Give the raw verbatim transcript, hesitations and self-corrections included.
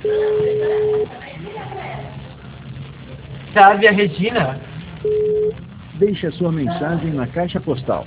Sabe a Regina? Deixe a sua mensagem na caixa postal